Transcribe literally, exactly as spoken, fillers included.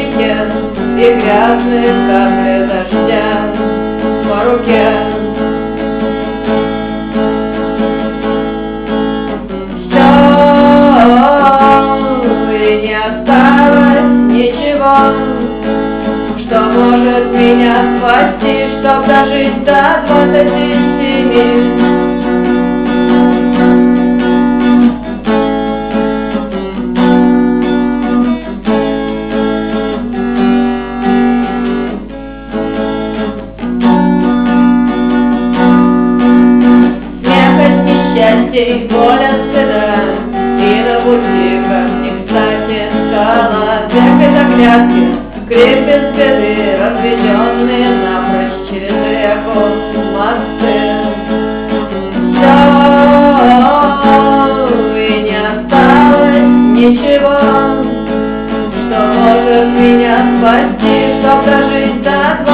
реке, и грязные капли дождя по руке. Все, и не осталось ничего, что может меня спасти, чтоб дожить до двадцати семи. Несчастий, воля, стыда, и на пути, как не кстати, скала, век без оглядки, крик без беды, разведенные напрочь через реку мосты. Все, и не осталось ничего, что может меня спасти, чтоб дожить до